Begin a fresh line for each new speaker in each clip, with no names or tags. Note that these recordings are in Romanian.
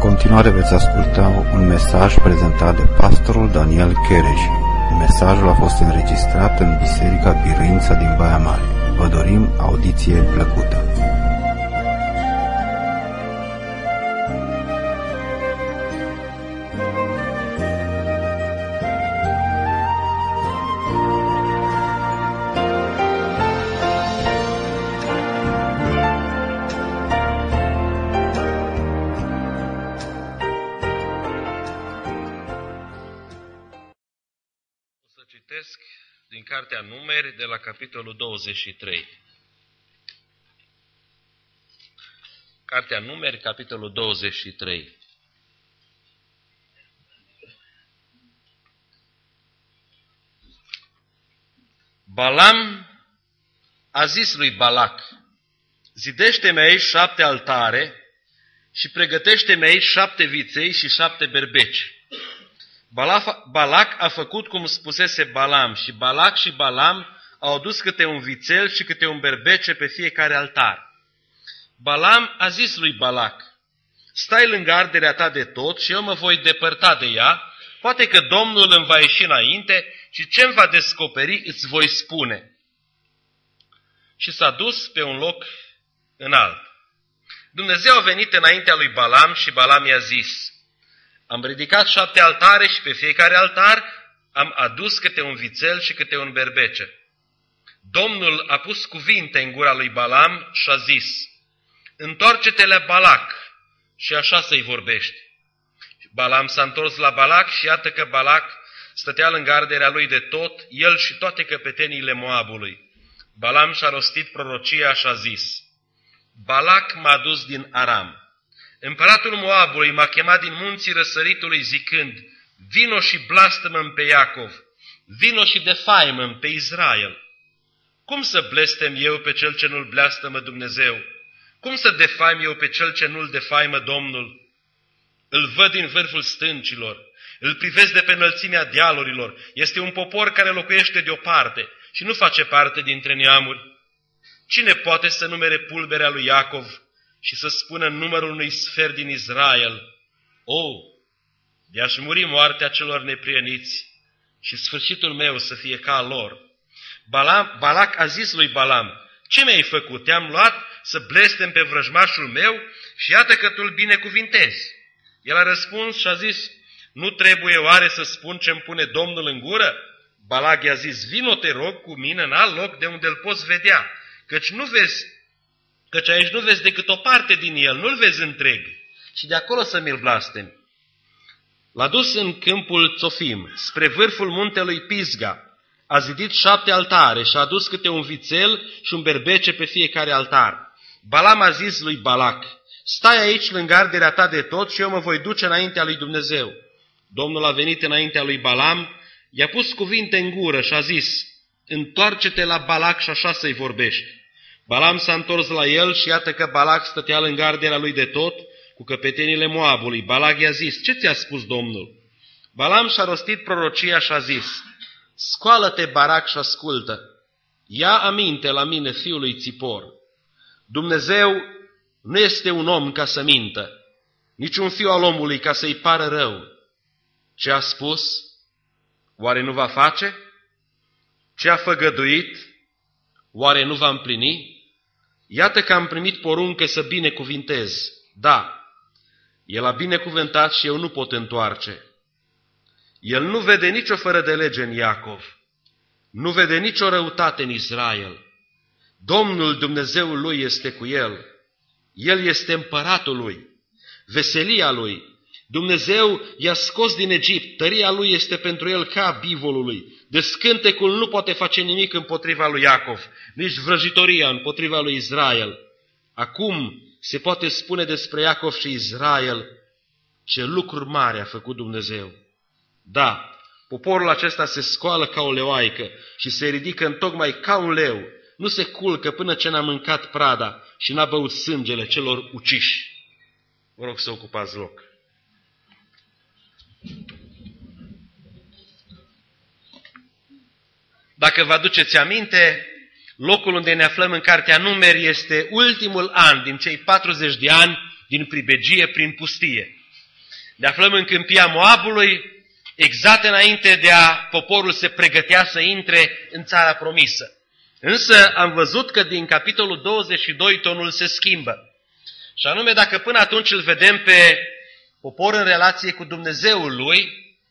continuare veți asculta un mesaj prezentat de pastorul Daniel Chereș. Mesajul a fost înregistrat în Biserica Biruința din Baia Mare. Vă dorim audiție plăcută.
Citesc din Cartea Numeri de la capitolul 23. Cartea Numeri, capitolul 23. Balam a zis lui Balac: zidește-mi aici 7 altare și pregătește-mi aici 7 viței și 7 berbeci. Balac a făcut cum spusese Balam și Balac și Balam au adus câte un vițel și câte un berbece pe fiecare altar. Balam a zis lui Balac: stai lângă arderea ta de tot și eu mă voi depărta de ea, poate că Domnul îmi va ieși înainte și ce-mi va descoperi îți voi spune. Și s-a dus pe un loc înalt. Dumnezeu a venit înaintea lui Balam și Balam i-a zis: am ridicat 7 altare și pe fiecare altar am adus câte un vițel și câte un berbece. Domnul a pus cuvinte în gura lui Balam și a zis: întoarce-te la Balac și așa să-i vorbești. Balam s-a întors la Balac și iată că Balac stătea lângă arderea lui de tot, el și toate căpeteniile Moabului. Balam și-a rostit prorocia și a zis: Balac m-a dus din Aram. Împăratul Moabului m-a chemat din munții răsăritului zicând: vino și blastămă-mi pe Iacov, vino și defaimă-mi pe Israel. Cum să blestem eu pe cel ce nu-l blastămă Dumnezeu? Cum să defaim eu pe cel ce nu-l defaimă Domnul? Îl văd din vârful stâncilor, îl privesc de pe înălțimea dealurilor. Este un popor care locuiește deoparte și nu face parte dintre neamuri. Cine poate să numere pulberea lui Iacov și să spună numărul unui sfert din Israel? De-aș muri moartea celor neprieniți și sfârșitul meu să fie ca al lor. Balac a zis lui Balam: ce mi-ai făcut? Te-am luat să blestem pe vrăjmașul meu și iată că tu îl binecuvintezi. El a răspuns și a zis: nu trebuie oare să spun ce-mi pune Domnul în gură? Balac i-a zis: vino, te rog, cu mine în alt loc de unde îl poți vedea, căci aici nu vezi decât o parte din el, nu-l vezi întreg, și de acolo să mi-l blastemi. L-a dus în câmpul Țofim, spre vârful muntelui Pisga, a zidit 7 altare și a adus câte un vițel și un berbece pe fiecare altar. Balam a zis lui Balac: stai aici lângă arderea ta de tot și eu mă voi duce înaintea lui Dumnezeu. Domnul a venit înaintea lui Balam, i-a pus cuvinte în gură și a zis: întoarce-te la Balac și așa să-i vorbești. Balam s-a întors la el și iată că Balac stătea lângă arderea lui de tot, cu căpetenile Moabului. Balac i-a zis: ce ți-a spus Domnul? Balam și-a rostit prorocia și a zis: scoală-te, Balac, și ascultă. Ia aminte la mine, fiul lui Țipor. Dumnezeu nu este un om ca să mintă, nici un fiu al omului ca să-i pară rău. Ce a spus, oare nu va face? Ce a făgăduit, oare nu va împlini? Iată că am primit poruncă să binecuvintez. Da, el a binecuvântat și eu nu pot întoarce. El nu vede nicio fără de lege în Iacov, nu vede nicio răutate în Israel. Domnul Dumnezeul lui este cu el. El este împăratul lui, veselia lui. Dumnezeu i-a scos din Egipt, tăria lui este pentru el ca bivolului. Descântecul nu poate face nimic împotriva lui Iacov, nici vrăjitoria împotriva lui Israel. Acum se poate spune despre Iacov și Israel: ce lucruri mari a făcut Dumnezeu. Da, poporul acesta se scoală ca o leoaică și se ridică întocmai ca un leu. Nu se culcă până ce n-a mâncat prada și n-a băut sângele celor uciși. Vă rog să ocupați loc. Dacă vă aduceți aminte, locul unde ne aflăm în Cartea Numeri este ultimul an din cei 40 de ani din pribegie prin pustie. Ne aflăm în câmpia Moabului, exact înainte de a poporul se pregătea să intre în țara promisă. Însă am văzut că din capitolul 22 tonul se schimbă. Și anume, dacă până atunci îl vedem pe popor în relație cu Dumnezeul lui,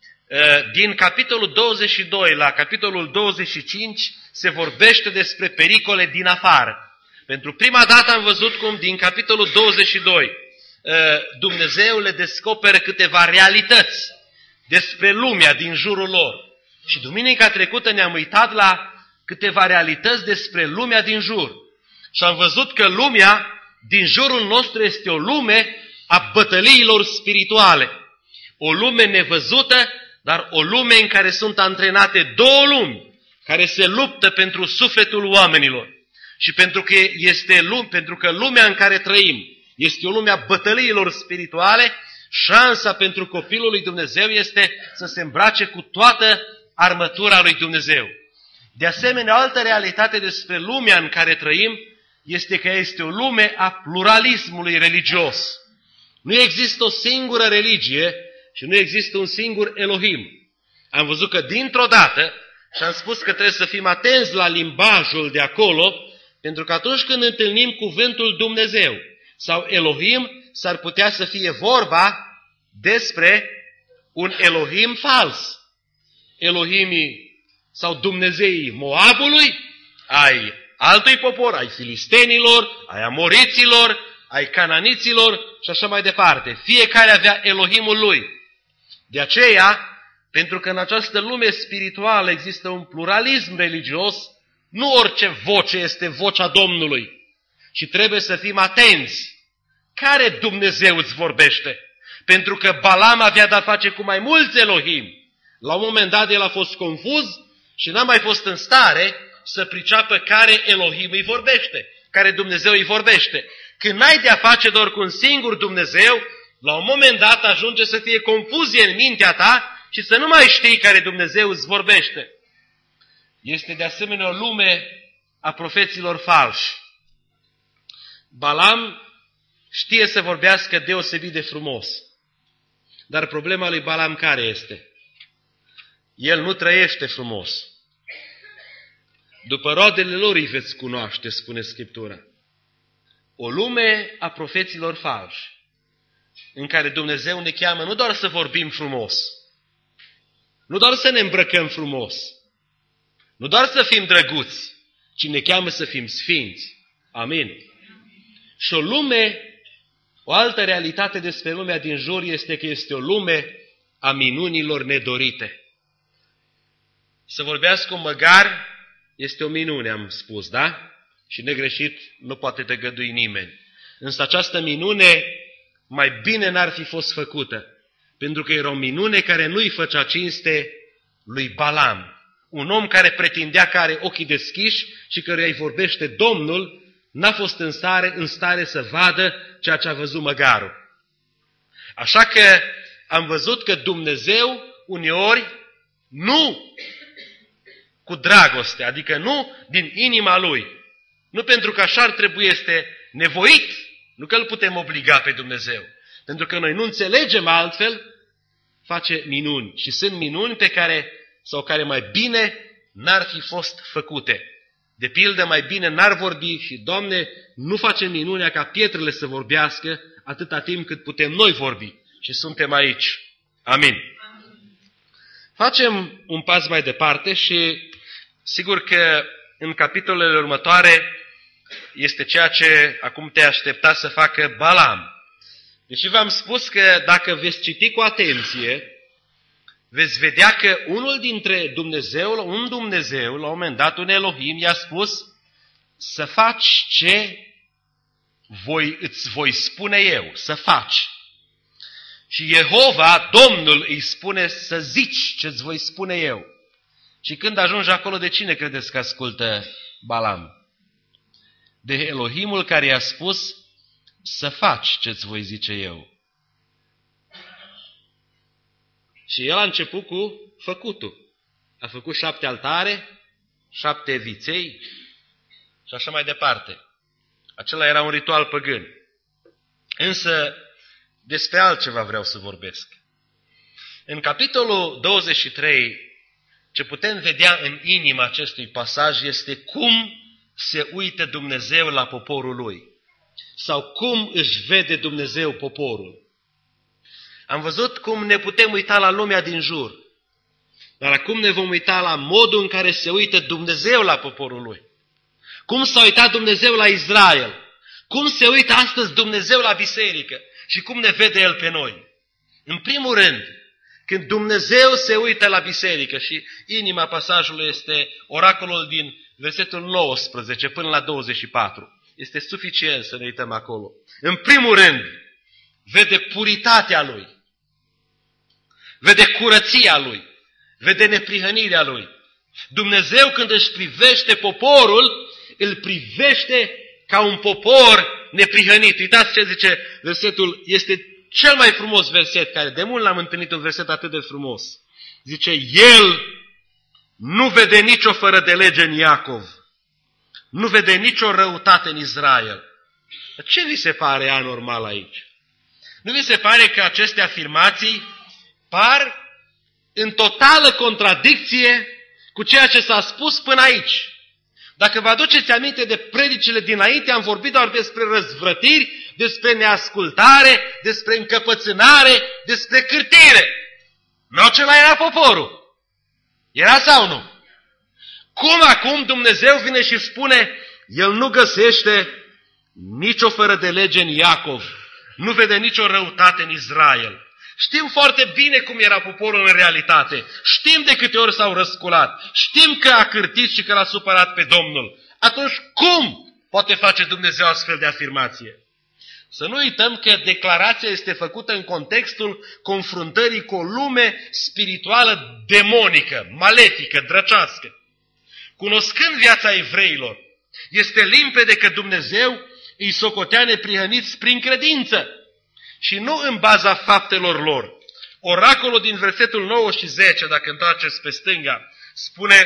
din capitolul 22 la capitolul 25 se vorbește despre pericole din afară. Pentru prima dată am văzut cum din capitolul 22 Dumnezeu le descoperă câteva realități despre lumea din jurul lor. Și duminica trecută ne-am uitat la câteva realități despre lumea din jur. Și am văzut că lumea din jurul nostru este o lume a bătăliilor spirituale. O lume nevăzută, dar o lume în care sunt antrenate două lumi, care se luptă pentru sufletul oamenilor. Și pentru că lumea în care trăim este o lume a bătăliilor spirituale, șansa pentru copilul lui Dumnezeu este să se îmbrace cu toată armătura lui Dumnezeu. De asemenea, o altă realitate despre lumea în care trăim este că este o lume a pluralismului religios. Nu există o singură religie și nu există un singur Elohim. Am văzut că dintr-o dată, și am spus că trebuie să fim atenți la limbajul de acolo, pentru că atunci când întâlnim cuvântul Dumnezeu sau Elohim, s-ar putea să fie vorba despre un Elohim fals. Elohimii sau Dumnezeii Moabului, ai altui popor, ai filistenilor, ai amoriților, ai cananiților și așa mai departe. Fiecare avea Elohimul lui. De aceea, pentru că în această lume spirituală există un pluralism religios, nu orice voce este vocea Domnului. Și trebuie să fim atenți. Care Dumnezeu îți vorbește? Pentru că Balam avea de-a face cu mai mulți Elohim. La un moment dat el a fost confuz și n-a mai fost în stare să priceapă care Elohim îi vorbește, care Dumnezeu îi vorbește. Când n-ai de-a face doar cu un singur Dumnezeu, la un moment dat ajunge să fie confuzie în mintea ta și să nu mai știi care Dumnezeu îți vorbește. Este de asemenea o lume a profeților falși. Balam știe să vorbească deosebit de frumos. Dar problema lui Balam care este? El nu trăiește frumos. După roadele lor îi veți cunoaște, spune Scriptura. O lume a profeților falși, în care Dumnezeu ne cheamă nu doar să vorbim frumos, nu doar să ne îmbrăcăm frumos, nu doar să fim drăguți, ci ne cheamă să fim sfinți. Amin. Și o altă realitate despre lumea din jur este că este o lume a minunilor nedorite. Să vorbească un măgar este o minune, am spus, da? Și negreșit nu poate tăgădui nimeni. Însă această minune mai bine n-ar fi fost făcută, pentru că era o minune care nu-i făcea cinste lui Balam. Un om care pretindea că are ochii deschiși și căruia îi vorbește Domnul, n-a fost în stare să vadă ceea ce a văzut măgarul. Așa că am văzut că Dumnezeu uneori nu cu dragoste, adică nu din inima Lui, nu pentru că așa ar trebui, este nevoit, nu că îl putem obliga pe Dumnezeu, pentru că noi nu înțelegem altfel, face minuni și sunt minuni care mai bine n-ar fi fost făcute. De pildă, mai bine n-ar vorbi și, Doamne, nu facem minunea ca pietrele să vorbească atâta timp cât putem noi vorbi și suntem aici. Amin. Facem un pas mai departe și sigur că în capitolele următoare este ceea ce acum te aștepta să facă Balam. Deși v-am spus că dacă veți citi cu atenție, veți vedea că un Dumnezeu, la un moment dat, un Elohim, i-a spus să faci ce îți voi spune eu, să faci. Și Jehova, Domnul, îi spune să zici ce îți voi spune eu. Și când ajungi acolo, de cine credeți că ascultă Balam? De Elohimul care i-a spus să faci ce îți voi zice eu. Și el a început cu făcutul. A făcut 7 altare, 7 viței și așa mai departe. Acela era un ritual păgân. Însă, despre altceva vreau să vorbesc. În capitolul 23, ce putem vedea în inima acestui pasaj este cum se uită Dumnezeu la poporul lui. Sau cum își vede Dumnezeu poporul. Am văzut cum ne putem uita la lumea din jur. Dar acum ne vom uita la modul în care se uită Dumnezeu la poporul lui. Cum s-a uitat Dumnezeu la Israel. Cum se uită astăzi Dumnezeu la biserică. Și cum ne vede El pe noi. În primul rând, când Dumnezeu se uită la biserică, și inima pasajului este oracolul din versetul 19 până la 24. Este suficient să ne uităm acolo. În primul rând, vede puritatea Lui. Vede curăția Lui. Vede neprihănirea Lui. Dumnezeu când își privește poporul, îl privește ca un popor neprihănit. Uitați ce zice versetul, este cel mai frumos verset, care de mult l-am întâlnit un verset atât de frumos. Zice, El nu vede nicio fără de lege în Iacov. Nu vede nicio răutate în Israel. Ce vi se pare anormal aici? Nu vi se pare că aceste afirmații par în totală contradicție cu ceea ce s-a spus până aici? Dacă vă aduceți aminte de predicile dinainte, am vorbit doar despre răzvrătiri, despre neascultare, despre încăpățânare, despre cârtire. Nu acela era poporul. Era sau nu? Cum acum Dumnezeu vine și spune, El nu găsește nicio fără de lege în Iacov, nu vede nicio răutate în Israel. Știm foarte bine cum era poporul în realitate. Știm de câte ori s-au răsculat. Știm că a cârtit și că l-a supărat pe Domnul. Atunci cum poate face Dumnezeu astfel de afirmație? Să nu uităm că declarația este făcută în contextul confruntării cu o lume spirituală demonică, malefică, drăcească. Cunoscând viața evreilor, este limpede că Dumnezeu îi socotea neprihăniți prin credință și nu în baza faptelor lor. Oracolul din versetul 9 și 10, dacă întoarceți pe stânga, spune,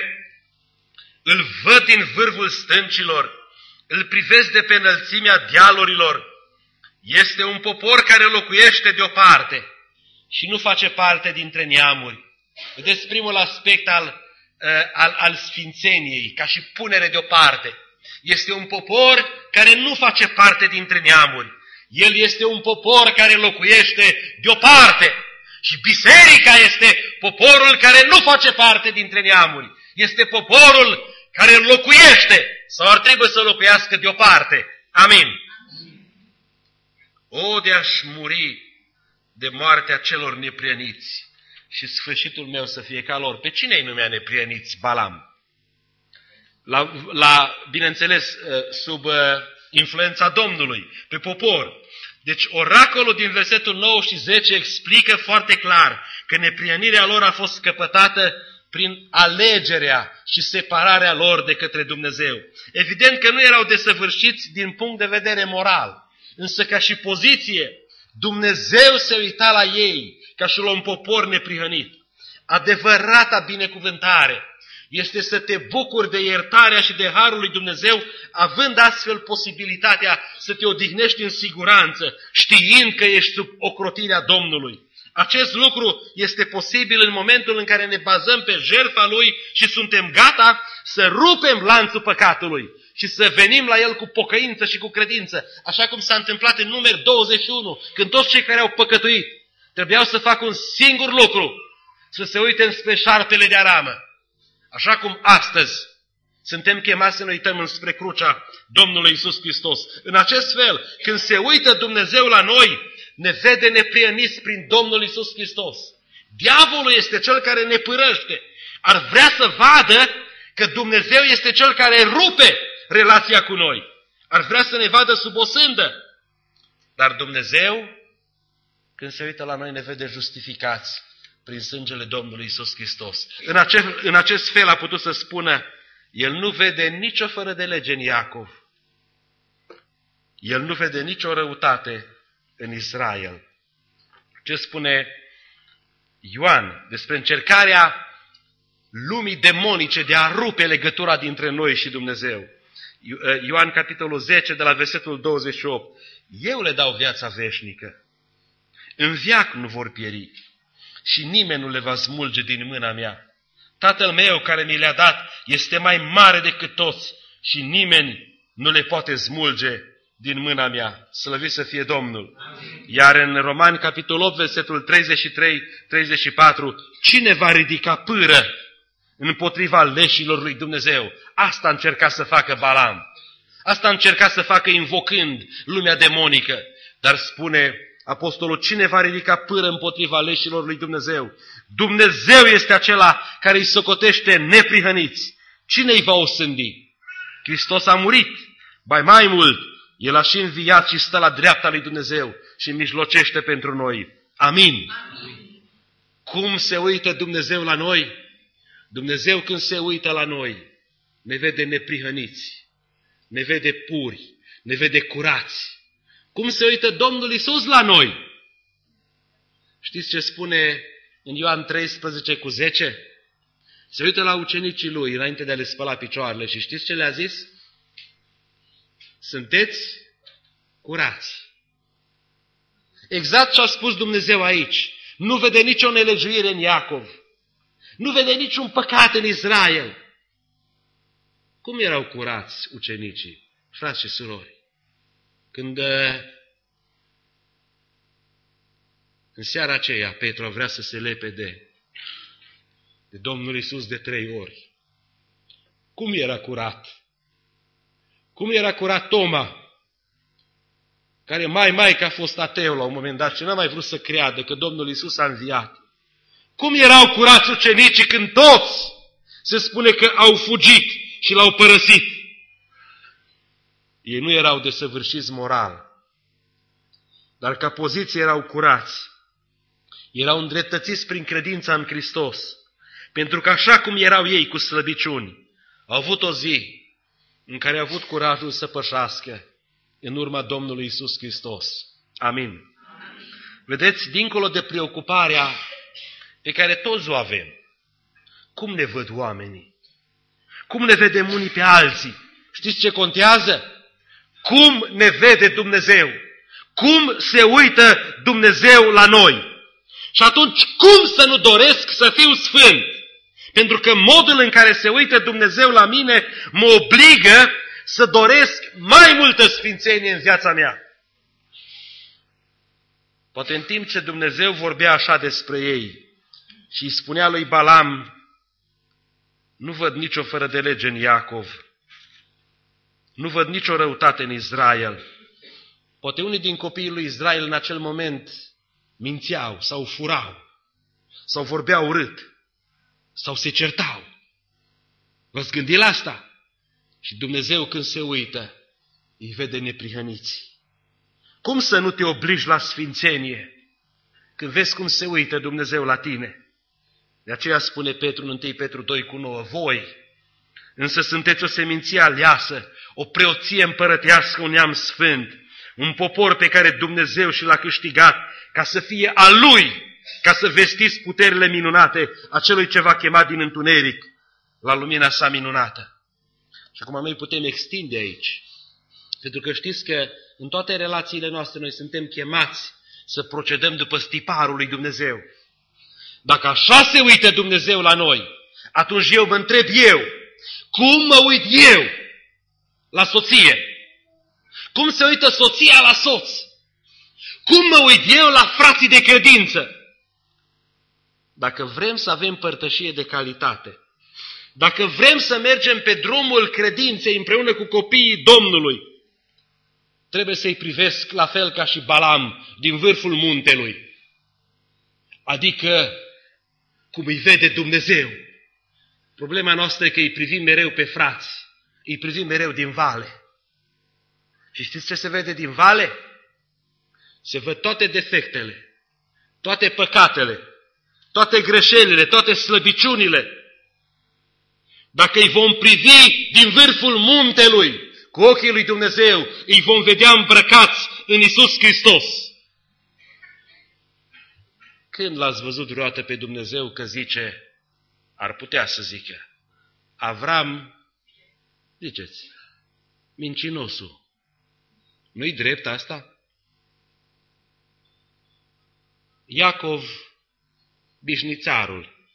îl văd din vârful stâncilor, îl privesc de pe înălțimea dealurilor. Este un popor care locuiește deoparte și nu face parte dintre neamuri. Vedeți primul aspect al sfințeniei, ca și punere deoparte. Este un popor care nu face parte dintre neamuri. El este un popor care locuiește deoparte. Și biserica este poporul care nu face parte dintre neamuri. Este poporul care locuiește sau ar trebui să locuiască deoparte. Amin. O, de aș muri de moartea celor neprieniți și sfârșitul meu să fie ca lor. Pe cine îi numea neprieniți Balam? Bineînțeles, sub influența Domnului, pe popor. Deci oracolul din versetul 9 și 10 explică foarte clar că neprienirea lor a fost căpătată prin alegerea și separarea lor de către Dumnezeu. Evident că nu erau desăvârșiți din punct de vedere moral, însă ca și poziție, Dumnezeu se uita la ei ca și la un popor neprihănit. Adevărata binecuvântare este să te bucuri de iertarea și de harul lui Dumnezeu, având astfel posibilitatea să te odihnești în siguranță, știind că ești sub ocrotirea Domnului. Acest lucru este posibil în momentul în care ne bazăm pe jertfa Lui și suntem gata să rupem lanțul păcatului și să venim la El cu pocăință și cu credință, așa cum s-a întâmplat în Numeri 21, când toți cei care au păcătuit trebuiau să facă un singur lucru, să se uite înspre șarpele de aramă. Așa cum astăzi suntem chemați să ne uităm înspre crucea Domnului Iisus Hristos. În acest fel, când se uită Dumnezeu la noi, ne vede neprieniți prin Domnul Iisus Hristos. Diavolul este cel care ne pârăște. Ar vrea să vadă că Dumnezeu este cel care rupe relația cu noi. Ar vrea să ne vadă sub o sândă. Dar Dumnezeu, când se uită la noi, ne vede justificați prin sângele Domnului Iisus Hristos. În acest fel a putut să spună, El nu vede nicio fără de lege în Iacov. El nu vede nicio răutate în Israel. Ce spune Ioan despre încercarea lumii demonice de a rupe legătura dintre noi și Dumnezeu? Ioan capitolul 10 de la versetul 28. Eu le dau viața veșnică în veac nu vor pieri și nimeni nu le va smulge din mâna mea. Tatăl meu care mi le-a dat este mai mare decât toți și nimeni nu le poate smulge din mâna mea. Slăvit să fie Domnul! Iar în Romani, capitolul 8, versetul 33-34, cine va ridica pâră împotriva leșilor lui Dumnezeu? Asta a încercat să facă Balaam. Asta a încercat să facă invocând lumea demonică. Dar spune apostolul, cine va ridica pâră împotriva leșilor lui Dumnezeu? Dumnezeu este acela care îi socotește neprihăniți. Cine îi va osândi? Hristos a murit. Mai mult, El a și înviat și stă la dreapta lui Dumnezeu și mijlocește pentru noi. Amin. Amin. Cum se uită Dumnezeu la noi? Dumnezeu când se uită la noi, ne vede neprihăniți, ne vede puri, ne vede curați. Cum se uită Domnul Iisus la noi? Știți ce spune în Ioan 13:10? Se uită la ucenicii lui înainte de a le spăla picioarele și știți ce le-a zis? Sunteți curați. Exact ce a spus Dumnezeu aici. Nu vede nicio nelegiuire în Iacov. Nu vede niciun păcat în Israel. Cum erau curați ucenicii, frați și surori? Când în seara aceea Petru vrea să se lepede de Domnul Iisus de 3 ori. Cum era curat? Cum era curat Toma, care mai că a fost ateu la un moment dat și n-a mai vrut să creadă că Domnul Iisus a înviat? Cum erau curați ucenicii când toți se spune că au fugit și l-au părăsit? Ei nu erau desăvârșiți moral, dar ca poziție erau curați. Erau îndreptățiți prin credința în Hristos, pentru că așa cum erau ei cu slăbiciuni, au avut o zi în care au avut curajul să pășească în urma Domnului Iisus Hristos. Amin. Vedeți, dincolo de preocuparea pe care toți o avem, cum ne văd oamenii? Cum ne vedem unii pe alții? Știți ce contează? Cum ne vede Dumnezeu? Cum se uită Dumnezeu la noi? Și atunci, cum să nu doresc să fiu sfânt? Pentru că modul în care se uită Dumnezeu la mine mă obligă să doresc mai multă sfințenie în viața mea. Poate în timp ce Dumnezeu vorbea așa despre ei și îi spunea lui Balaam, nu văd nicio fără de lege în Iacov, nu văd nicio răutate în Israel. Poate unii din copiii lui Israel în acel moment mințeau sau furau sau vorbeau urât sau se certau. V-ați gândit la asta? Și Dumnezeu când se uită, îi vede neprihăniți. Cum să nu te obligi la sfințenie când vezi cum se uită Dumnezeu la tine? De aceea spune Petru în 1 Petru 2:9, voi însă sunteți o seminție aleasă, o preoție împărătească, un neam sfânt, un popor pe care Dumnezeu și l-a câștigat ca să fie al Lui, ca să vestiți puterile minunate a celui ce va chema din întuneric la lumina sa minunată. Și acum noi putem extinde aici, pentru că știți că în toate relațiile noastre noi suntem chemați să procedăm după stiparul lui Dumnezeu. Dacă așa se uită Dumnezeu la noi, atunci eu mă întreb cum mă uit eu la soție? Cum se uită soția la soț? Cum mă uit eu la frații de credință? Dacă vrem să avem părtășie de calitate, dacă vrem să mergem pe drumul credinței împreună cu copiii Domnului, trebuie să-i privesc la fel ca și Balaam din vârful muntelui. Adică cum îi vede Dumnezeu. Problema noastră e că îi privim mereu pe frați, îi privim mereu din vale. Și știți ce se vede din vale? Se văd toate defectele, toate păcatele, toate greșelile, toate slăbiciunile. Dacă îi vom privi din vârful muntelui, cu ochii lui Dumnezeu, îi vom vedea îmbrăcați în Iisus Hristos. Când l-ați văzut vreodată pe Dumnezeu că zice, ar putea să zică, Avram, ziceți, mincinosul, nu-i drept asta? Iacov bișnițarul,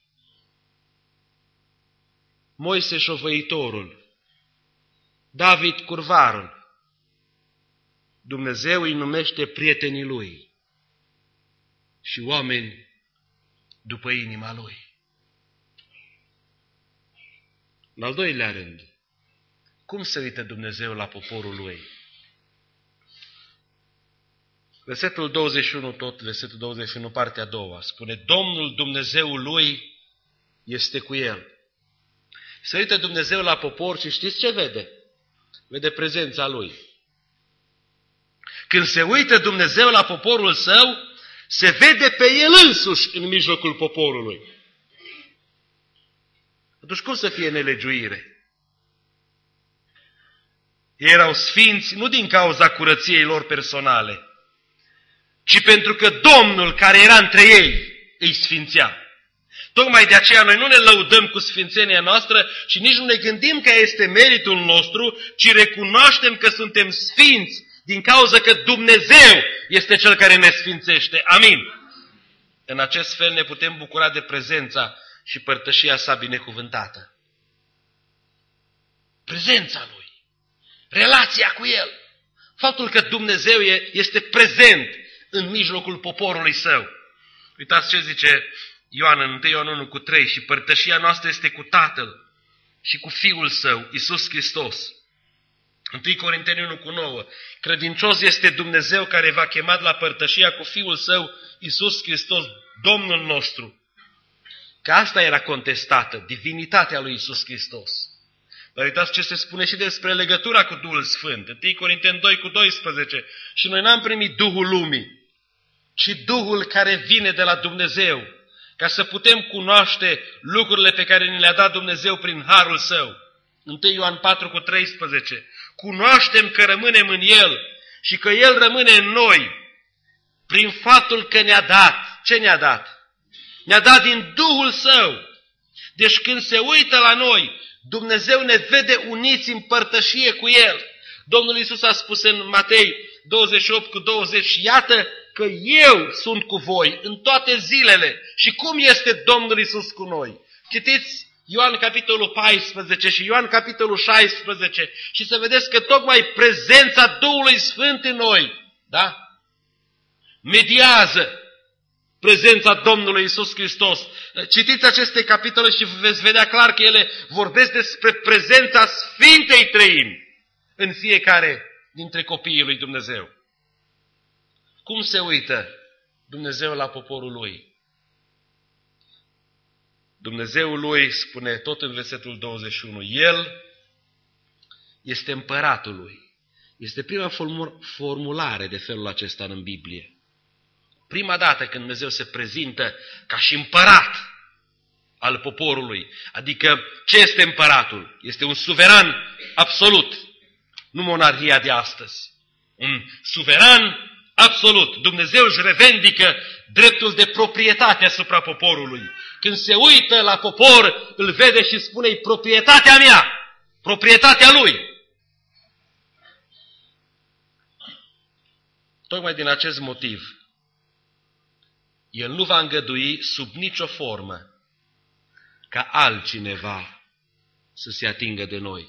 Moise șovăitorul, David curvarul. Dumnezeu îi numește prietenii lui și oameni după inima lui. În al doilea rând, cum se uită Dumnezeu la poporul lui? Versetul 21, tot versetul 21, partea a doua, spune: Domnul Dumnezeul lui este cu el. Se uită Dumnezeu la popor și știți ce vede? Vede prezența lui. Când se uită Dumnezeu la poporul său, se vede pe el însuși în mijlocul poporului. Atunci cum să fie nelegiuire? Ei erau sfinți nu din cauza curăției lor personale, ci pentru că Domnul care era între ei îi sfințea. Tocmai de aceea noi nu ne lăudăm cu sfințenia noastră și nici nu ne gândim că este meritul nostru, ci recunoaștem că suntem sfinți din cauza că Dumnezeu este Cel care ne sfințește. Amin. În acest fel ne putem bucura de prezența și părtășia sa binecuvântată. Prezența Lui, relația cu El, faptul că Dumnezeu este prezent în mijlocul poporului Său. Uitați ce zice Ioan în 1 Ioan 1:3, și părtășia noastră este cu Tatăl și cu Fiul Său, Iisus Hristos. 1 Corinteni 1:9, credincios este Dumnezeu care v-a chemat la părtășia cu Fiul Său, Iisus Hristos, Domnul nostru. Că asta era contestată, divinitatea lui Iisus Hristos. Dar uitați ce se spune și despre legătura cu Duhul Sfânt. 1 Corinteni 2:12, și noi n-am primit Duhul lumii, ci Duhul care vine de la Dumnezeu, ca să putem cunoaște lucrurile pe care ni le-a dat Dumnezeu prin harul Său. 1 Ioan 4:13, cunoaștem că rămânem în El și că El rămâne în noi prin faptul că ne-a dat. Ce ne-a dat? Ne-a dat din Duhul Său. Deci când se uită la noi, Dumnezeu ne vede uniți în părtășie cu El. Domnul Iisus a spus în Matei 28:20, iată că eu sunt cu voi în toate zilele. Și cum este Domnul Iisus cu noi? Citiți Ioan capitolul 14 și Ioan capitolul 16 și să vedeți că tocmai prezența Duhului Sfânt în noi, da? Mediază prezența Domnului Iisus Hristos. Citiți aceste capitole și veți vedea clar că ele vorbesc despre prezența Sfintei Treimi în fiecare dintre copiii lui Dumnezeu. Cum se uită Dumnezeu la poporul Lui? Dumnezeul Lui spune tot în versetul 21, El este împăratul Lui. Este prima formulare de felul acesta în Biblie. Prima dată când Dumnezeu se prezintă ca și împărat al poporului. Adică ce este împăratul? Este un suveran absolut, nu monarhia de astăzi. Un suveran absolut. Dumnezeu își revendică dreptul de proprietate asupra poporului. Când se uită la popor, îl vede și spune, proprietatea mea, proprietatea lui. Tocmai din acest motiv, El nu va îngădui sub nicio formă ca altcineva să se atingă de noi.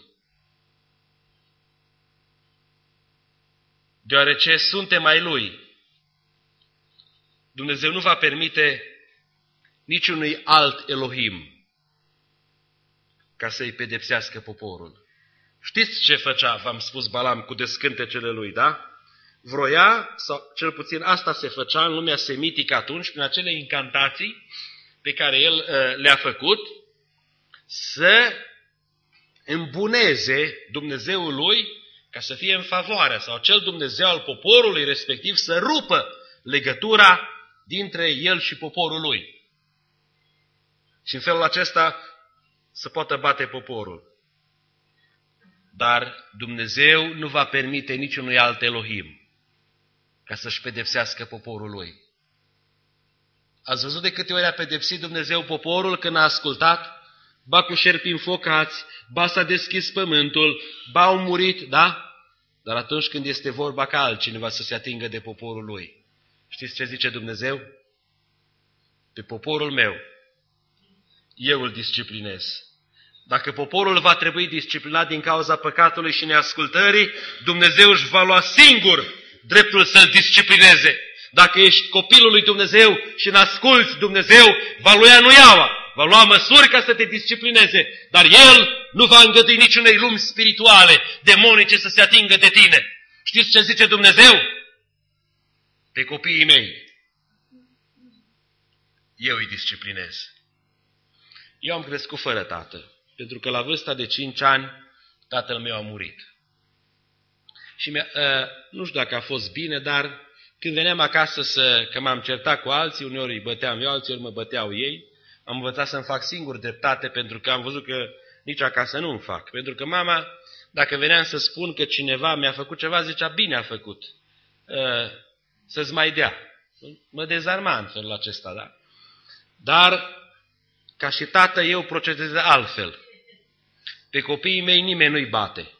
Deoarece suntem ai Lui, Dumnezeu nu va permite niciunui alt Elohim ca să-i pedepsească poporul. Știți ce făcea, v-am spus, Balam cu descântecele lui, da? Vroia, sau cel puțin asta se făcea în lumea semitică atunci, prin acele incantații pe care el le-a făcut, să îmbuneze Dumnezeul lui ca să fie în favoarea, sau acel Dumnezeu al poporului respectiv să rupă legătura dintre el și poporul lui. Și în felul acesta să poată bate poporul. Dar Dumnezeu nu va permite niciunui alt Elohim ca să-și pedepsească poporul lui. Ați văzut de câte ori a pedepsit Dumnezeu poporul când a ascultat? Ba cu șerpi înfocați, ba s-a deschis pământul, ba au murit, da? Dar atunci când este vorba ca altcineva să se atingă de poporul lui, știți ce zice Dumnezeu? Pe poporul meu, eu îl disciplinez. Dacă poporul va trebui disciplinat din cauza păcatului și neascultării, Dumnezeu își va lua singur dreptul să-l disciplineze. Dacă ești copilul lui Dumnezeu și n-asculți, Dumnezeu va lua nuiaua, va lua măsuri ca să te disciplineze, dar El nu va îngădui niciunei lumi spirituale, demonice să se atingă de tine. Știți ce zice Dumnezeu? Pe copiii mei, eu îi disciplinez. Eu am crescut fără tată, pentru că la vârsta de 5 ani tatăl meu a murit. Și nu știu dacă a fost bine, dar când veneam acasă că m-am certat cu alții, uneori îi băteam eu, alții ori mă băteau ei, am învățat să-mi fac singur dreptate, pentru că am văzut că nici acasă nu îmi fac. Pentru că mama, dacă veneam să spun că cineva mi-a făcut ceva, zicea, bine a făcut, să-ți mai dea. Mă dezarma în felul acesta, da? Dar, ca și tată, eu procedez altfel. Pe copiii mei nimeni nu-i bate.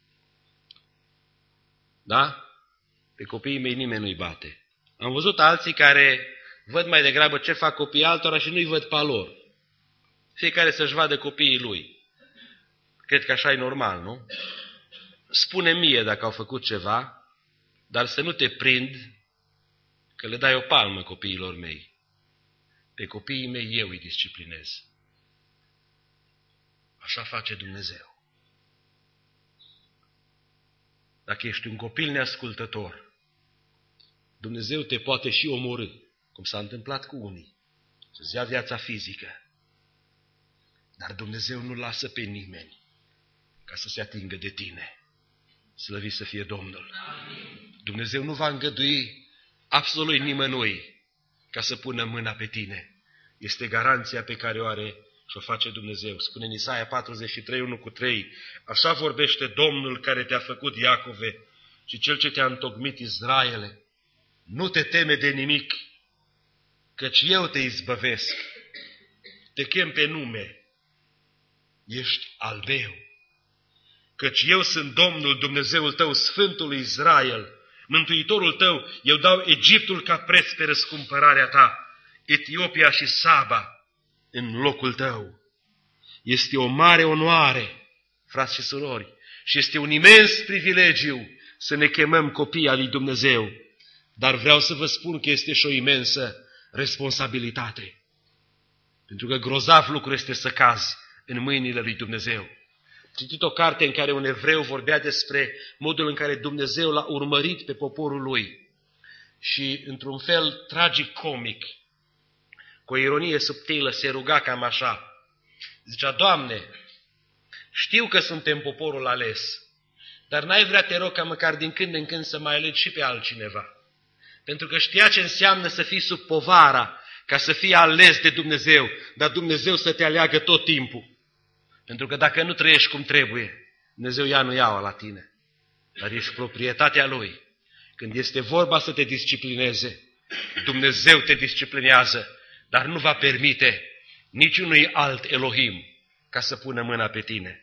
Da? Pe copiii mei nimeni nu-i bate. Am văzut alții care văd mai degrabă ce fac copiii altora și nu-i văd pe a lor. Fiecare să-și vadă copiii lui. Cred că așa e normal, nu? Spune mie dacă au făcut ceva, dar să nu te prind că le dai o palmă copiilor mei. Pe copiii mei eu îi disciplinez. Așa face Dumnezeu. Dacă ești un copil neascultător, Dumnezeu te poate și omorî, cum s-a întâmplat cu unii, să-ți ia viața fizică. Dar Dumnezeu nu lasă pe nimeni ca să se atingă de tine. Slăvit să fie Domnul. Amin. Dumnezeu nu va îngădui absolut nimănui ca să pună mâna pe tine. Este garanția pe care o are și o face Dumnezeu. Spune în Isaia 43, 1-3, așa vorbește Domnul care te-a făcut, Iacove, și Cel ce te-a întocmit, Israele. Nu te teme de nimic, căci eu te izbăvesc. Te chem pe nume. Ești al meu. Căci eu sunt Domnul, Dumnezeul tău, Sfântul Israel, Mântuitorul tău. Eu dau Egiptul ca preț pe răscumpărarea ta, Etiopia și Saba în locul tău. Este o mare onoare, frați și surori, și este un imens privilegiu să ne chemăm copii al lui Dumnezeu. Dar vreau să vă spun că este și o imensă responsabilitate. Pentru că grozav lucru este să cazi în mâinile lui Dumnezeu. Am citit o carte în care un evreu vorbea despre modul în care Dumnezeu l-a urmărit pe poporul lui. Și într-un fel tragic-comic, cu o ironie subtilă, se ruga cam așa. Zicea, Doamne, știu că suntem poporul ales, dar n-ai vrea, te rog, ca măcar din când în când să mai alegi și pe altcineva. Pentru că știa ce înseamnă să fii sub povara, ca să fii ales de Dumnezeu, dar Dumnezeu să te aleagă tot timpul. Pentru că dacă nu trăiești cum trebuie, Dumnezeu ia nu iau la tine. Dar ești proprietatea Lui. Când este vorba să te disciplineze, Dumnezeu te disciplinează, dar nu va permite niciunui alt Elohim ca să pună mâna pe tine.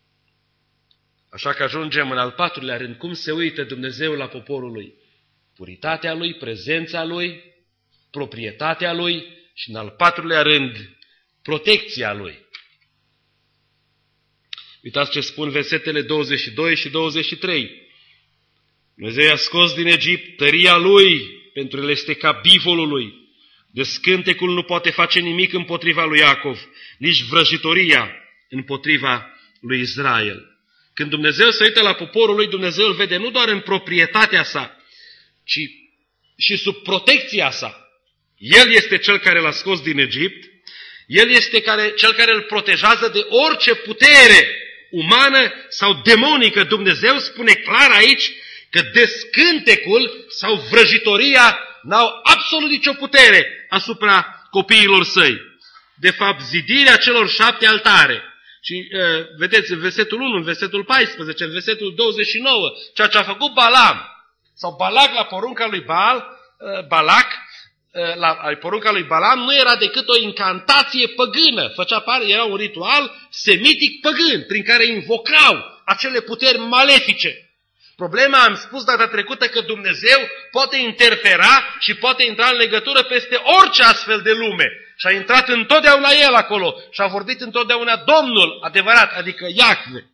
Așa că ajungem în al 4-lea rând, cum se uită Dumnezeu la poporul Lui. Puritatea Lui, prezența Lui, proprietatea Lui și în al 4-lea rând, protecția Lui. Uitați ce spun versetele 22 și 23. Dumnezeu i-a scos din Egipt, tăria Lui pentru el este ca bivolul Lui. De scântecul nu poate face nimic împotriva lui Iacov, nici vrăjitoria împotriva lui Israel. Când Dumnezeu se uită la poporul Lui, Dumnezeu îl vede nu doar în proprietatea sa, ci și sub protecția sa. El este Cel care l-a scos din Egipt, El este Cel care îl protejează de orice putere umană sau demonică. Dumnezeu spune clar aici că descântecul sau vrăjitoria n-au absolut nicio putere asupra copiilor săi. De fapt, zidirea celor 7 altare. Și vedeți în versetul 1, în versetul 14, în versetul 29, ceea ce a făcut Balaam sau Balac la porunca lui porunca lui Balaam nu era decât o incantație păgână. Era un ritual semitic păgân prin care invocau acele puteri malefice. Problema, am spus data trecută, că Dumnezeu poate interfera și poate intra în legătură peste orice astfel de lume. Și a intrat întotdeauna El acolo și a vorbit întotdeauna Domnul adevărat, adică Iahve.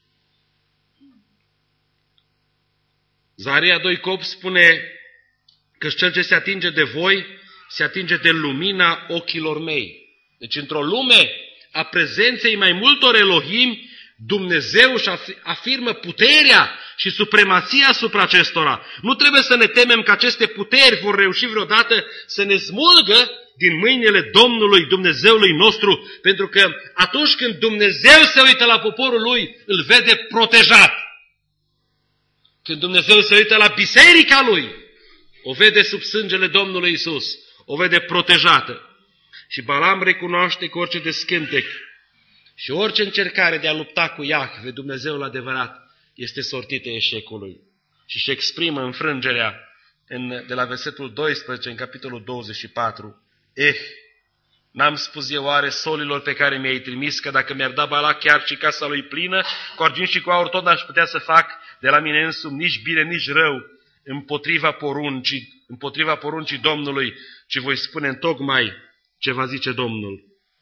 Zaharia 2:8 spune că cel ce se atinge de voi, se atinge de lumina ochilor mei. Deci într-o lume a prezenței mai multor Elohim, Dumnezeu își afirmă puterea și supremația asupra acestora. Nu trebuie să ne temem că aceste puteri vor reuși vreodată să ne smulgă din mâinile Domnului, Dumnezeului nostru, pentru că atunci când Dumnezeu se uită la poporul Lui, îl vede protejat. Când Dumnezeu se uită la biserica Lui, o vede sub sângele Domnului Isus, o vede protejată. Și Balaam recunoaște că orice descântec și orice încercare de a lupta cu Iahve, Dumnezeul adevărat, este sortită eșecului. Și își exprimă înfrângerea de la versetul 12 în capitolul 24. N-am spus eu oare solilor pe care mi-ai trimis că dacă mi-ar da Balac chiar și casa lui plină, cu argint și cu aur tot n-aș putea să fac de la mine însumi nici bine, nici rău, împotriva poruncii Domnului, ci voi spune întocmai ce va zice Domnul.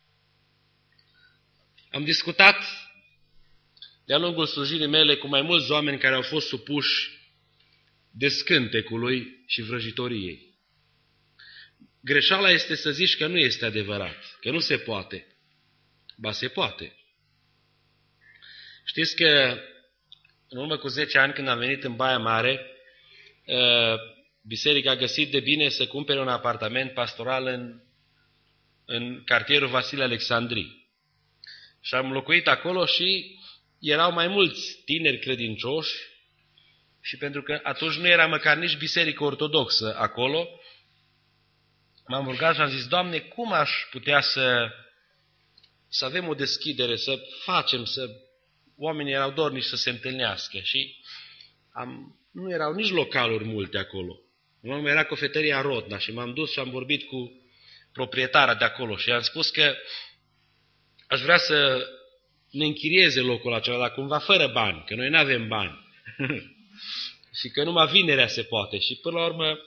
Am discutat de-a lungul slujirii mele cu mai mulți oameni care au fost supuși descântecului și vrăjitoriei. Greșeala este să zici că nu este adevărat, că nu se poate. Ba, se poate. Știți că în urmă cu 10 ani, când am venit în Baia Mare, biserica a găsit de bine să cumpere un apartament pastoral în cartierul Vasile Alexandrii. Și am locuit acolo și erau mai mulți tineri credincioși și pentru că atunci nu era măcar nici biserică ortodoxă acolo, m-am rugat și am zis, Doamne, cum aș putea să avem o deschidere, să facem, oamenii erau dornici să se întâlnească și nu erau nici localuri multe acolo. Era cofetăria Rodna și m-am dus și am vorbit cu proprietara de acolo și i-am spus că aș vrea să ne închirieze locul acela, dar cumva fără bani, că noi nu avem bani. Și că numai vinerea se poate. Și până la urmă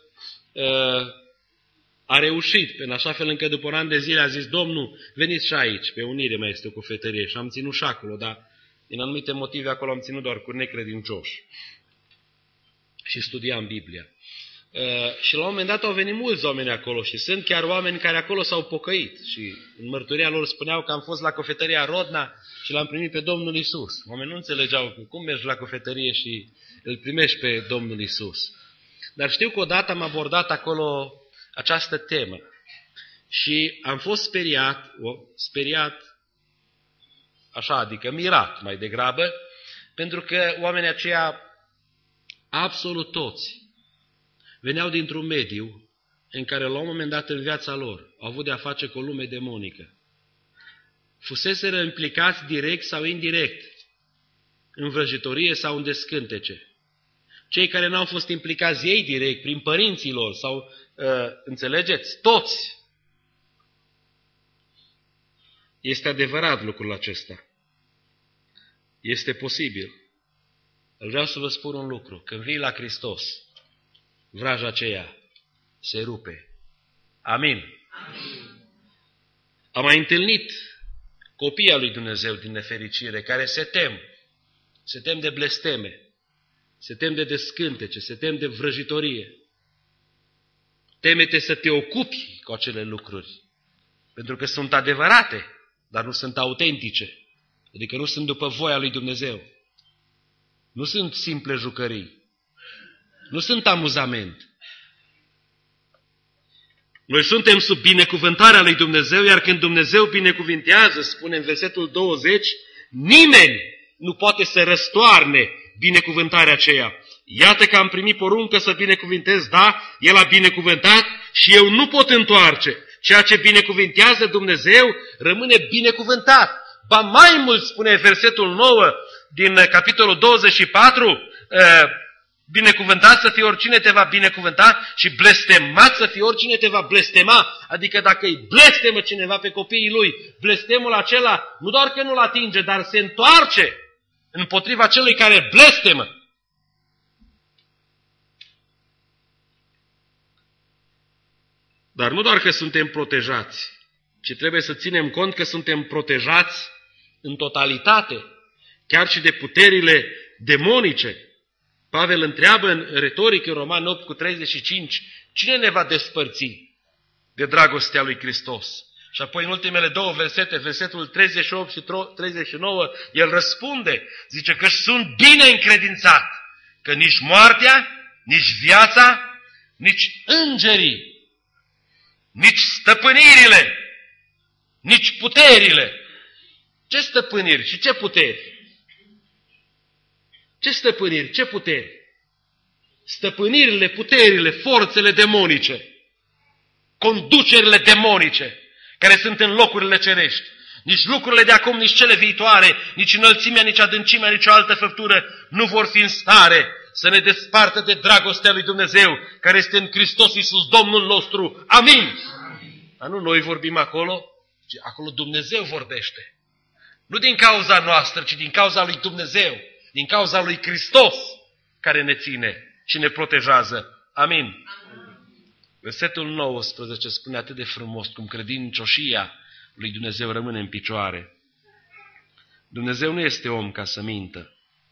a reușit, în așa fel încât după un an de zile a zis, Domnul, veniți și aici, pe Unire mai este o cofetărie. Și am ținut și acolo, dar din anumite motive acolo am ținut doar cu necredincioși. Și studiam Biblia. Și la un moment dat au venit mulți oameni acolo și sunt chiar oameni care acolo s-au pocăit și în mărturia lor spuneau că am fost la cofetăria Rodna și l-am primit pe Domnul Isus. Oamenii nu înțelegeau cum mergi la cofetărie și îl primești pe Domnul Isus. Dar știu că odată am abordat acolo această temă și am fost speriat, așa, adică mirat mai degrabă, pentru că oamenii aceia, absolut toți, veneau dintr-un mediu în care la un moment dat în viața lor au avut de a face cu o lume demonică. Fuseseră implicați direct sau indirect în vrăjitorie sau în descântece. Cei care n-au fost implicați ei direct prin părinții lor sau, înțelegeți, toți. Este adevărat lucrul acesta. Este posibil. Vreau să vă spun un lucru. Când vii la Hristos, vraja aceea se rupe. Amin. Amin. Am mai întâlnit copiii lui Dumnezeu din nefericire care se tem de blesteme, se tem de descântece, se tem de vrăjitorie. Teme-te să te ocupi cu acele lucruri, pentru că sunt adevărate, dar nu sunt autentice, adică nu sunt după voia lui Dumnezeu. Nu sunt simple jucării. Nu sunt amuzament. Noi suntem sub binecuvântarea lui Dumnezeu, iar când Dumnezeu binecuvintează, spune în versetul 20, nimeni nu poate să răstoarne binecuvântarea aceea. Iată că am primit poruncă să binecuvintez, da, El a binecuvântat și eu nu pot întoarce. Ceea ce binecuvintează Dumnezeu rămâne binecuvântat. Ba mai mult, spune versetul 9 din capitolul 24, binecuvântat să fie oricine te va binecuvânta și blestemat să fie oricine te va blestema. Adică dacă îi blestemă cineva pe copiii lui, blestemul acela nu doar că nu-l atinge, dar se întoarce împotriva celui care blestemă. Dar nu doar că suntem protejați, ci trebuie să ținem cont că suntem protejați în totalitate, chiar și de puterile demonice. Pavel întreabă în retorică, în Roman 8:35, cine ne va despărți de dragostea lui Hristos? Și apoi în ultimele două versete, versetul 38 și 39, el răspunde, zice că sunt bine încredințat, că nici moartea, nici viața, nici îngerii, nici stăpânirile, nici puterile. Ce stăpâniri și ce puteri? Ce stăpâniri, ce puteri? Stăpânirile, puterile, forțele demonice, conducerile demonice, care sunt în locurile cerești. Nici lucrurile de acum, nici cele viitoare, nici înălțimea, nici adâncimea, nici o altă făptură nu vor fi în stare să ne despartă de dragostea lui Dumnezeu, care este în Hristos Iisus, Domnul nostru. Amin! Dar nu noi vorbim acolo, ci acolo Dumnezeu vorbește. Nu din cauza noastră, ci din cauza lui Dumnezeu, din cauza lui Hristos, care ne ține și ne protejează. Amin! Versetul 19 spune atât de frumos cum credincioșia lui Dumnezeu rămâne în picioare. Dumnezeu nu este om ca să mintă,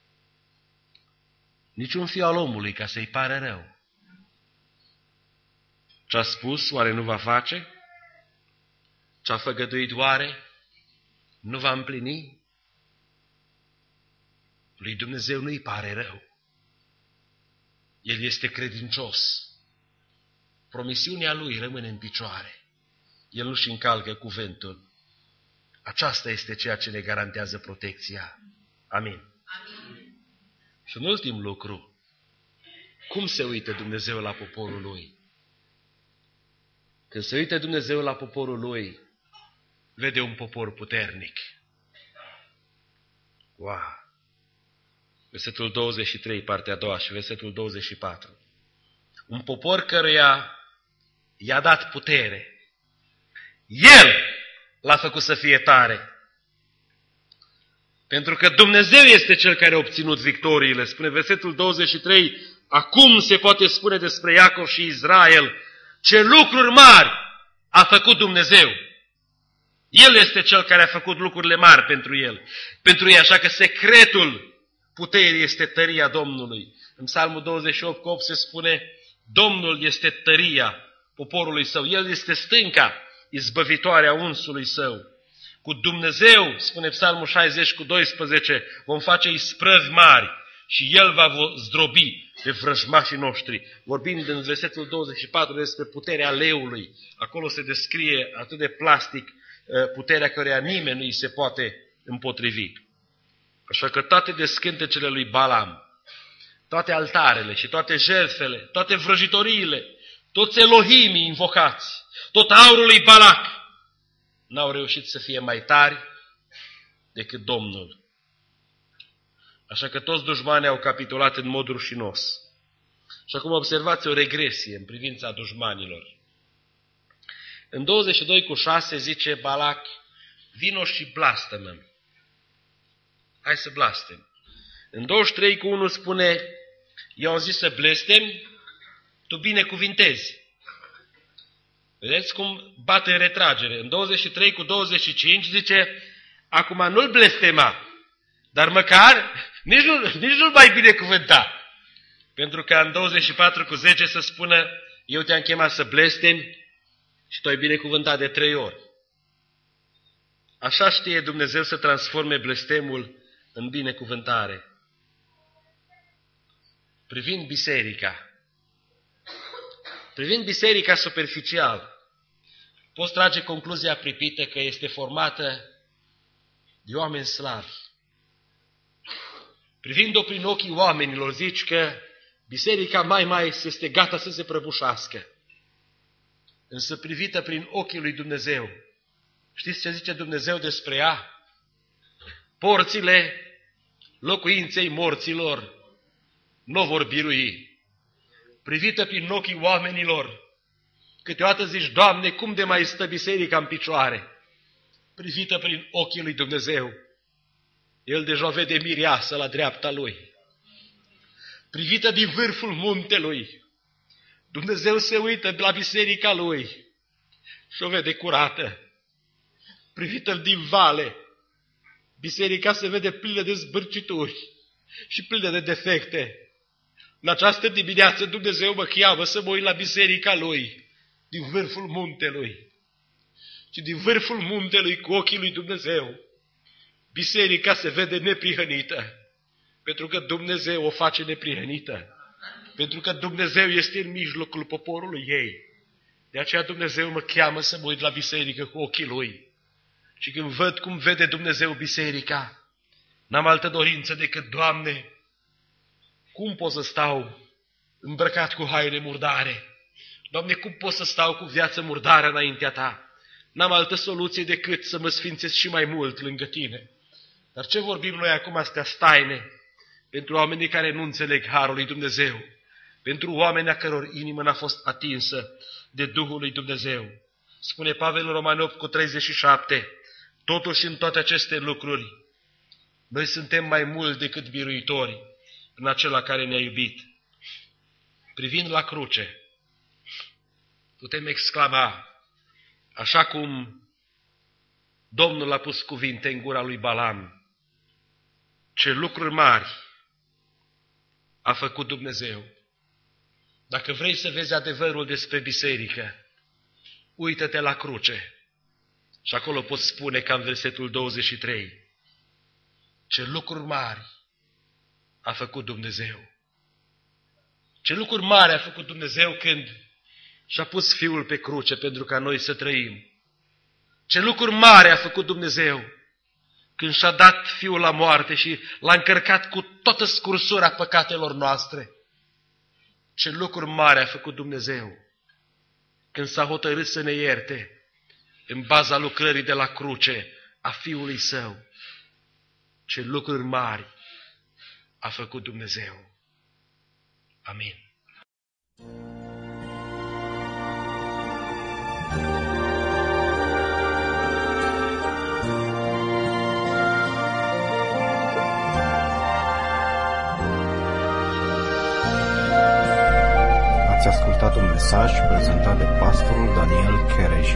nici un fiu al omului ca să-i pare rău. Ce-a spus, oare nu va face? Ce-a făgăduit, oare nu va împlini? Lui Dumnezeu nu-i pare rău. El este credincios. Promisiunea lui rămâne în picioare. El nu-și încalcă cuvântul. Aceasta este ceea ce ne garantează protecția. Amin. Amin. Și un ultim lucru. Cum se uită Dumnezeu la poporul lui? Când se uită Dumnezeu la poporul lui, vede un popor puternic. Wow! Versetul 23, partea a doua, și versetul 24. Un popor căruia i-a dat putere. El l-a făcut să fie tare. Pentru că Dumnezeu este Cel care a obținut victoriile. Spune versetul 23, acum se poate spune despre Iacov și Israel, ce lucruri mari a făcut Dumnezeu. El este Cel care a făcut lucrurile mari pentru el. Pentru ei, așa că secretul puterii este tăria Domnului. În Psalmul 28:8 se spune, Domnul este tăria poporului său. El este stânca izbăvitoare a unsului său. Cu Dumnezeu, spune Psalmul 60:12, vom face isprăvi mari și El va zdrobi pe vrăjmașii noștri. Vorbind în versetul 24 despre puterea leului, acolo se descrie atât de plastic puterea căreia nimeni nu îi se poate împotrivi. Așa că toate descântecele lui Balaam, toate altarele și toate jertfele, toate vrăjitoriile, toți Elohimii invocați, tot aurul lui Balac, n-au reușit să fie mai tari decât Domnul. Așa că toți dușmanii au capitulat în mod rușinos. Și acum observați o regresie în privința dușmanilor. În 22:6 zice Balac, vino și blastămă. Hai să blastăm. În 23:1 spune, eu am zis să blestem, tu binecuvintezi. Vedeți cum bate în retragere. În 23:25 zice, acum nu-l blestema, dar măcar nici nu-l mai binecuvânta. Pentru că în 24:10 să spună, eu te-am chemat să blestemi și tu ai binecuvântat de 3 ori. Așa știe Dumnezeu să transforme blestemul în binecuvântare. Privind biserica superficial, poți trage concluzia pripită că este formată de oameni slavi. Privind-o prin ochii oamenilor, zici că biserica mai este gata să se prăbușească. Însă privită prin ochii lui Dumnezeu, știți ce zice Dumnezeu despre ea? Porțile locuinței morților nu vor birui. Privită prin ochii oamenilor, câteodată zici, Doamne, cum de mai stă biserica în picioare? Privită prin ochii lui Dumnezeu, El deja vede mireasă la dreapta Lui. Privită din vârful muntelui, Dumnezeu se uită la biserica Lui și o vede curată, privită din vale. Biserica se vede plină de zbârcituri și plină de defecte. În această dimineață Dumnezeu mă cheamă să mă uit la biserica Lui, din vârful muntelui. Și din vârful muntelui, cu ochii lui Dumnezeu, biserica se vede neprihănită, pentru că Dumnezeu o face neprihănită, pentru că Dumnezeu este în mijlocul poporului ei. De aceea Dumnezeu mă cheamă să mă uit la biserică cu ochii Lui. Și când văd cum vede Dumnezeu biserica, n-am altă dorință decât, Doamne, cum pot să stau îmbrăcat cu haine murdare? Doamne, cum pot să stau cu viață murdară înaintea Ta? N-am altă soluție decât să mă sfințesc și mai mult lângă Tine. Dar ce vorbim noi acum astea staine pentru oamenii care nu înțeleg harul lui Dumnezeu, pentru oamenii a căror inimă n-a fost atinsă de Duhul lui Dumnezeu? Spune Pavel în Romani 8:37, totuși în toate aceste lucruri, noi suntem mai mult decât biruitori în acela care ne-a iubit. Privind la cruce, putem exclama, așa cum Domnul a pus cuvinte în gura lui Balam, ce lucruri mari a făcut Dumnezeu. Dacă vrei să vezi adevărul despre biserică, uită-te la cruce. Și acolo poți spune ca în versetul 23, ce lucruri mari a făcut Dumnezeu. Ce lucruri mari a făcut Dumnezeu când și-a pus Fiul pe cruce pentru ca noi să trăim. Ce lucruri mari a făcut Dumnezeu când și-a dat Fiul la moarte și l-a încărcat cu toată scursura păcatelor noastre. Ce lucruri mari a făcut Dumnezeu când s-a hotărât să ne ierte în baza lucrării de la cruce a Fiului Său. Ce lucruri mari a făcut Dumnezeu. Amin.
Ați ascultat un mesaj prezentat de pastorul Daniel Chereș.